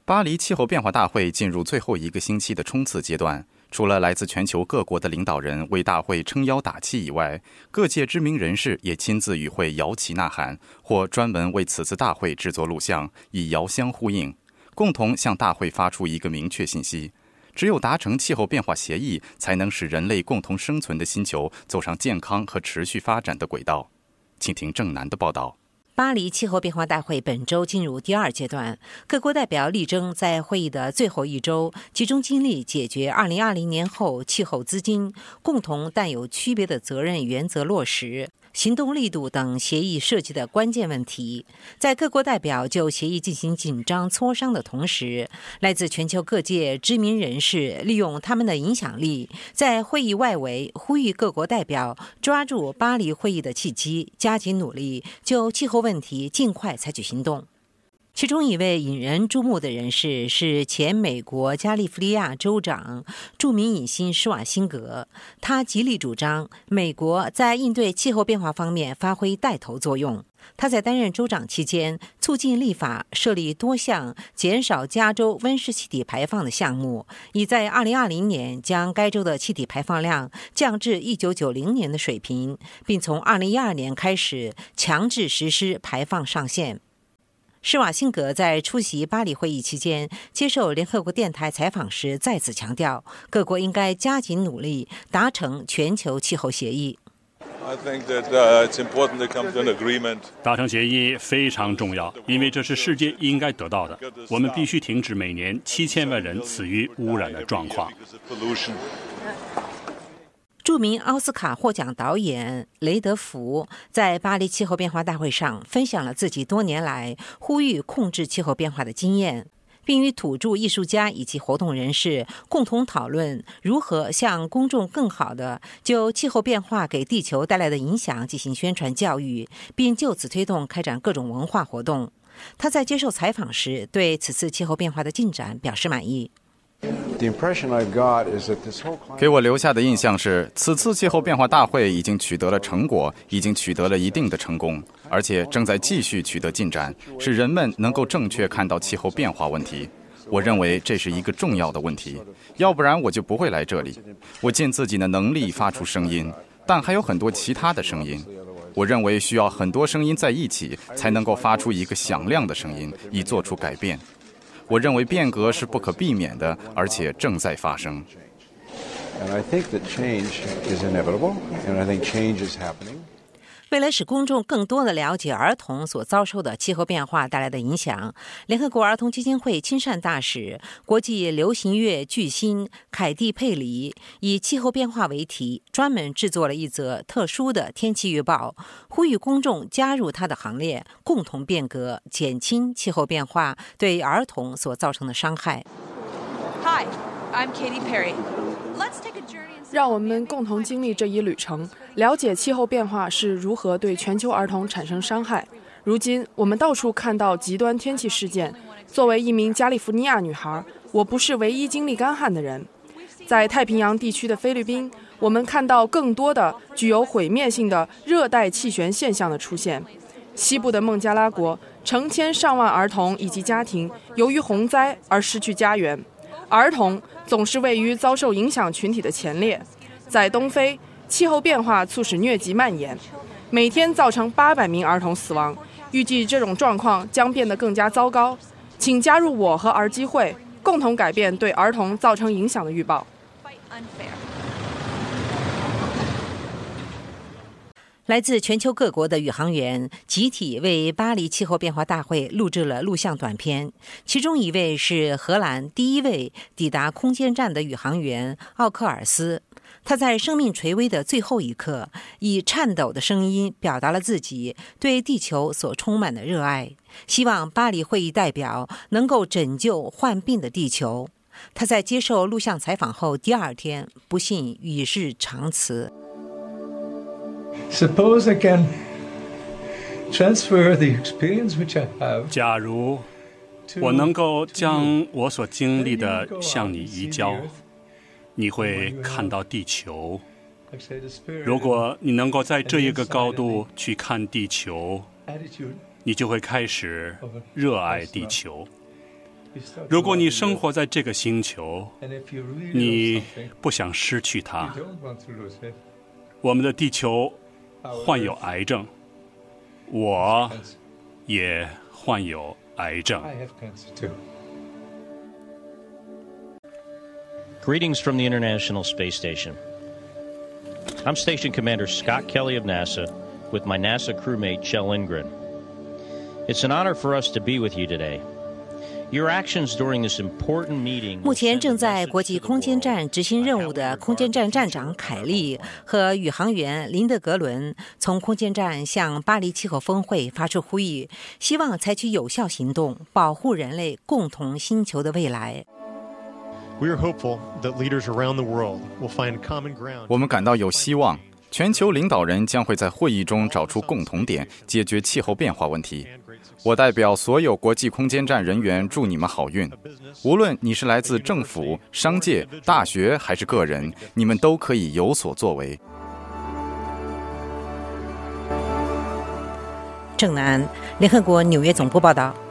巴黎气候变化大会进入最后一个星期的冲刺阶段，除了来自全球各国的领导人为大会撑腰打气以外，各界知名人士也亲自与会摇旗呐喊，或专门为此次大会制作录像，以遥相呼应，共同向大会发出一个明确信息：只有达成气候变化协议，才能使人类共同生存的星球走上健康和持续发展的轨道。请听郑楠的报道。 巴黎气候变化大会本周进入第二阶段，各国代表力争在会议的最后一周集中精力解决2020年后气候资金共同但有区别的责任原则落实、行动力度等协议涉及的关键问题。在各国代表就协议进行紧张磋商的同时，来自全球各界知名人士利用他们的影响力，在会议外围呼吁各国代表抓住巴黎会议的契机，加紧努力就气候问题尽快采取行动。其中一位引人注目的人士是前美国加利福尼亚州长、著名影星施瓦辛格。他极力主张美国在应对气候变化方面发挥带头作用。他在担任州长期间，促进立法设立多项减少加州温室气体排放的项目，已在2020年将该州的气体排放量降至1990年的水平，并从2012年开始强制实施排放上限。施瓦辛格在出席巴黎会议期间接受联合国电台采访时再次强调，各国应该加紧努力达成全球气候协议。 达成协议非常重要，因为这是世界应该得到的。我们必须停止每年7000万人死于污染的状况。 著名奥斯卡获奖导演雷德福在巴黎气候变化大会上分享了自己多年来呼吁控制气候变化的经验，并与土著艺术家以及活动人士共同讨论如何向公众更好地就气候变化给地球带来的影响进行宣传教育，并就此推动开展各种文化活动。他在接受采访时对此次气候变化的进展表示满意。 给我留下的印象是，此次气候变化大会已经取得了成果，已经取得了一定的成功，而且正在继续取得进展，使人们能够正确看到气候变化问题。我认为这是一个重要的问题，要不然我就不会来这里。我尽自己的能力发出声音，但还有很多其他的声音。我认为需要很多声音在一起，才能够发出一个响亮的声音，以做出改变。我认为变革是不可避免的，而且正在发生。 为了使公众更多地了解儿童所遭受的气候变化带来的影响，联合国儿童基金会亲善大使、国际流行乐巨星凯蒂·佩里以气候变化为题，专门制作了一则特殊的天气预报，呼吁公众加入他的行列，共同变革，减轻气候变化对儿童所造成的伤害。 Hi, I'm Katy Perry. Let's take a journey. 让我们共同经历这一旅程，了解气候变化是如何对全球儿童产生伤害。如今，我们到处看到极端天气事件。作为一名加利福尼亚女孩，我不是唯一经历干旱的人。在太平洋地区的菲律宾，我们看到更多的具有毁灭性的热带气旋现象的出现。西部的孟加拉国，成千上万儿童以及家庭由于洪灾而失去家园。儿童总是位于遭受影响群体的前列。在东非，气候变化促使疟疾蔓延，每天造成800名儿童死亡，预计这种状况将变得更加糟糕。请加入我和儿基会，共同改变对儿童造成影响的预报。 来自全球各国的宇航员集体为巴黎气候变化大会录制了录像短片，其中一位是荷兰第一位抵达空间站的宇航员奥克尔斯。他在生命垂危的最后一刻，以颤抖的声音表达了自己对地球所充满的热爱，希望巴黎会议代表能够拯救患病的地球。他在接受录像采访后第二天，不幸与世长辞。 Suppose I can transfer the experience which I have. 假如我能够将我所经历的向你移交，你会看到地球。如果你能够在这一个高度去看地球，你就会开始热爱地球。 如果你生活在这个星球，你不想失去它。我们的地球患有癌症，我也患有癌症。 Greetings from the International Space Station. I'm Station Commander Scott Kelly of NASA with my NASA crewmate Kjell Lindgren. It's an honor for us to be with you today. Your actions during this important meeting. 目前正在国际空间站执行任务的空间站站长凯利和宇航员林德格伦，从空间站向巴黎气候峰会发出呼吁，希望采取有效行动，保护人类共同星球的未来。 We are hopeful that leaders around the world will find common ground. 我们感到有希望，全球领导人将会在会议中找出共同点，解决气候变化问题。我代表所有国际空间站人员祝你们好运。无论你是来自政府、商界、大学还是个人，你们都可以有所作为。 郑南，联合国纽约总部报道。